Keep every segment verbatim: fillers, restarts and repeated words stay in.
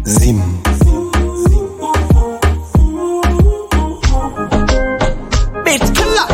Zim. Beat killer.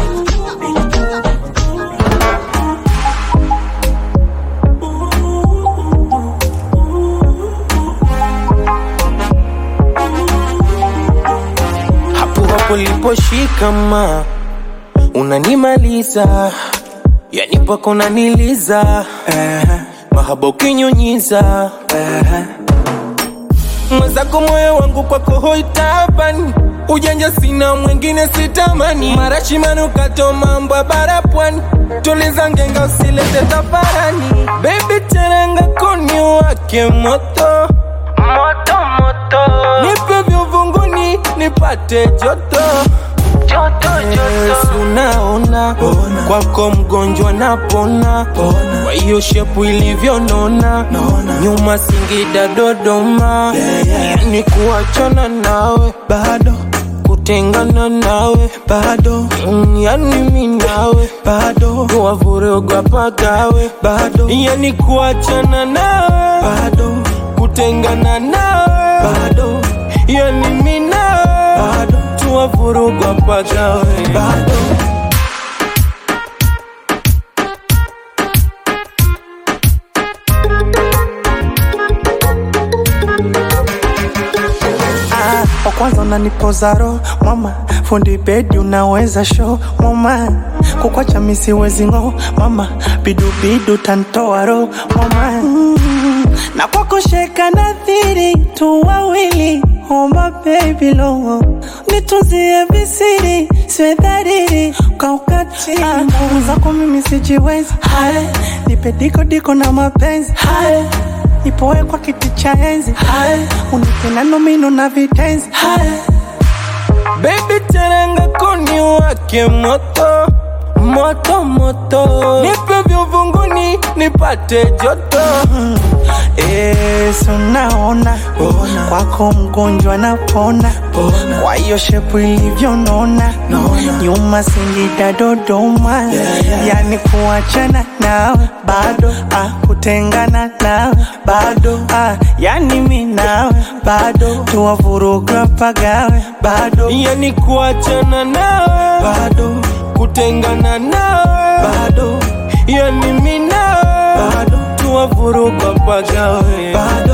Hapo hapo liposhika ma unanimaliza, yani pako unaniliza, eh, mahaba ukinyunyiza, eh. Mwenzako moyo wangu kwako hoitabani, ujanja sina mwingine sitamani, marashi manukato mambo ya barapwani, tuliza ngenga usilete tafarani. Baby teranga koni wake moto moto moto, nipe vyuvunguni nipate joto joto joto. Unaona kwako mgonjwa napona, kwa hiyo shepu ilivyo nona, nyuma Singida Dodoma, yeah, yeah. Yani kuachana nawe bado, kutengana nawe bado, mm, yani mimi nawe bado, kwa vuruga pagawe bado, yani kuachana nawe bado, kutengana nawe bado, yani mimi nawe bado, tuwa vuruga pagawe bado. Wa kwanza unanipoza roho mama, fundi bedi unaweza show mama, kukwacha mimi siwezi ngo mama, bidu bidu tantoa roho mama, mm, na kwako sheka nadhiri tu wawili, omba baby lo nitunzie visiri siwe dhariri kwa ukati, nguvu zako mimi sijiwezi, hai nipe diko diko na mapenzi, hai nipoe kwa kiti cha enzi, hai unipenda nomino na vitenzi, hai baby teranga koni wake moto moto moto, nipe vyuvunguni nipate joto, mm. Eh, so naona kwako mgonjwa napona, kwa hiyo shepu ilivyo nona, nyuma Singida Dodoma, yeah, yeah. Yani kuachana nawe bado, ah, kutengana nawe bado, ah, yani mimi nawe bado, tuwa vuruga pagawe bado, yani kuachana nawe bado, kutengana nawe bado, yani mimi nawe bado, tuwa vuruga pagawe bado.